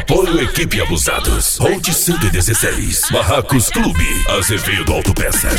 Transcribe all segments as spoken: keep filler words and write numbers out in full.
Apoio Equipe Abusados. Route cento e dezesseis. Barracos Clube. Azevedo Autopeças.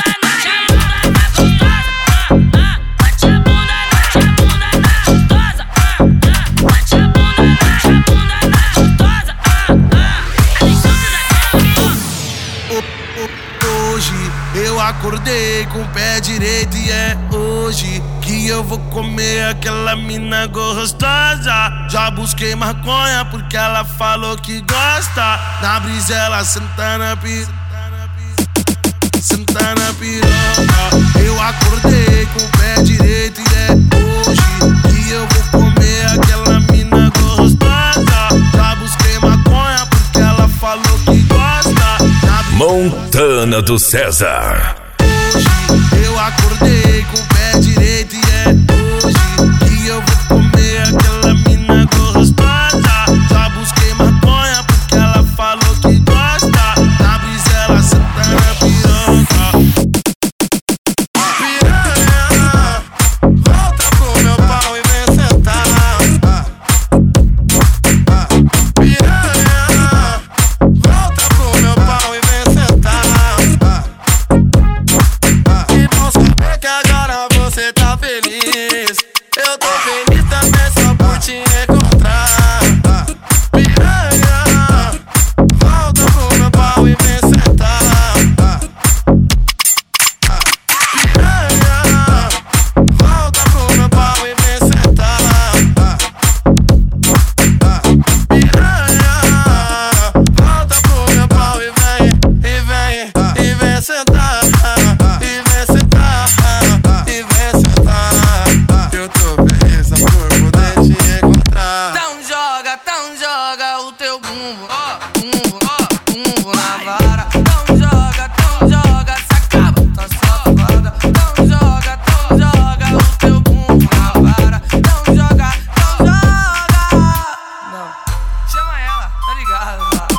Eu acordei com o pé direito e é hoje que eu vou comer aquela mina gostosa. Já busquei maconha porque ela falou que gosta. Na brisa ela senta na piroca, senta na piroca. Eu acordei com o pé direito e é hoje que eu vou comer aquela mina gostosa. Já busquei maconha porque ela falou que gosta. Montana do César. Hoje eu acordei com o pé direito e é hoje que eu vou comer aquela mina gostosa. Já busquei maconha porque ela falou que gosta. Na brisa ela senta na piroca. Piranha, volta pro meu pau e vem sentar. Piranha, volta pro meu pau e vem sentar. Que bom saber que agora você tá feliz. Eu tô feliz também só por te encontrar. Piranha, volta pro meu pau e vem sentar. Piranha, volta pro meu pau e vem sentar. Piranha, volta pro meu pau e vem, e vem, e vem sentar. E vem sentar, e vem sentar. Eu tô feliz só por poder te encontrar. Então joga, então joga o teu bumbo, ó, bumbo, ó, bumbo na vara. Então joga, então joga, se acaba, tá safada. Então joga, então joga o teu bumbo na vara. Então joga, então joga. Não, chama ela, tá ligado? Lá.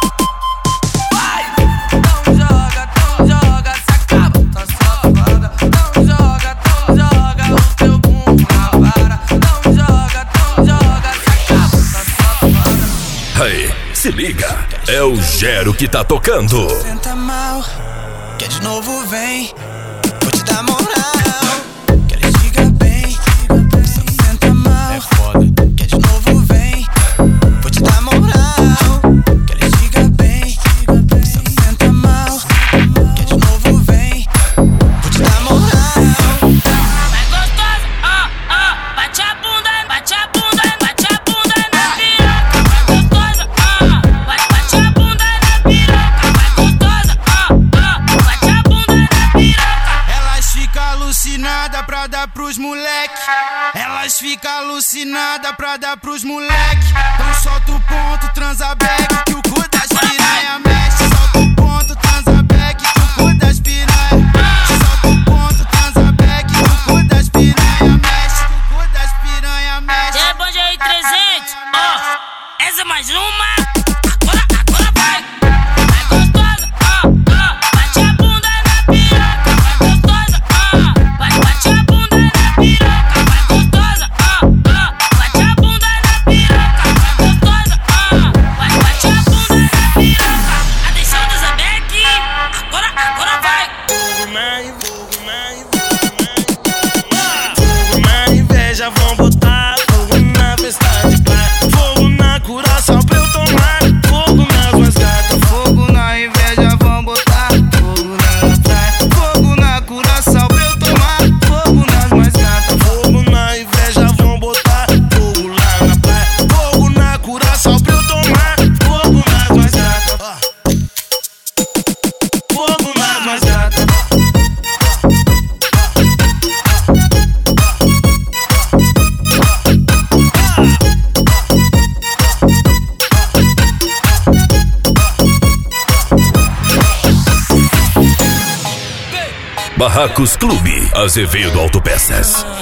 Vai! Então joga, então joga, se acaba, tá safada. Então joga, então joga o teu bumbo na vara. Então joga, então joga, se acaba, tá safada. Aí, se liga. É o Gero que tá tocando. Senta mal, quer de novo vem. Vou te dar moral, que ele diga bem. Só senta mal, é foda. Quer de novo vem. Vou te dar moral, que ele diga bem. Só senta mal, quer de novo vem. Vou te dar moral. Vai gostosa, ó, ó, bate a bunda, bate a bunda, bate a bunda na piroca. Vai gostosa, ó, bate, bate a bunda na piroca. Vai gostosa, ó, ó, bate a bunda na piroca. Elas ficam alucinadas pra dar pros moleque. Elas ficam alucinadas pra dar pros moleque. Então solta o ponto, transa back, que o cu das piranha mexe. Solta o ponto, transa back, que o cu das piranha. Solta o ponto, transa back, que o cu das piranha mexe. Que o cu das piranha mexe. Tem bonde aí trezentos, ó, essa é mais uma. Agora, agora vai. Vai gostosa, ó, ó, bate a bunda na piroca. Vai gostosa, ó, bate, bate a bunda na piroca. Vai gostosa, ó, ó, bate a bunda na piroca. Vai gostosa, ó, bate, bate a bunda na piroca. Atenção, Desabeck, agora, agora vai. Fogo na inveja, fogo na inveja. Fogo na inveja, vão botar fogo na festa de praia. Fogo na curação pra eu tomar. Fogo nas mais gatas. Fogo na inveja, vão botar fogo na praia. Fogo na curação pra eu tomar. Fogo nas mais gatas. Fogo na inveja, vão botar fogo lá na praia. Fogo na curação pra eu tomar. Fogo nas mais gatas. Fogo nas mais gatas. Barracos Clube. Azevedo Autopeças.